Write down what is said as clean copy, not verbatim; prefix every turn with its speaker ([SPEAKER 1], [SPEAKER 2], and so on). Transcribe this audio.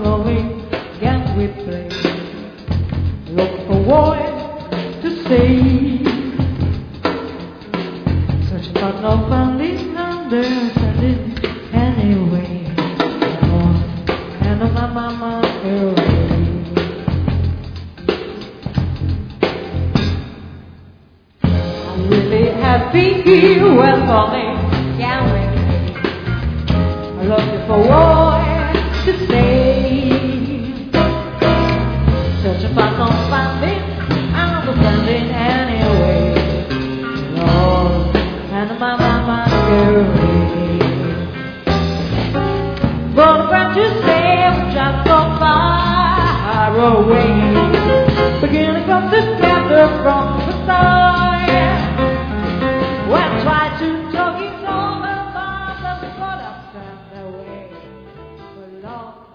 [SPEAKER 1] following game we play. Look for words to say. Searching for no finding, understanding anyway. And on my mama away. I'm really happy here when falling down with me. I'm looking for words to say. Searching for no finding, understanding anyway. Lord, and my mama away. But when you say I'm just so far away, beginning from this chapter from the start, when I try to talk it over, but I stand away. But Lord,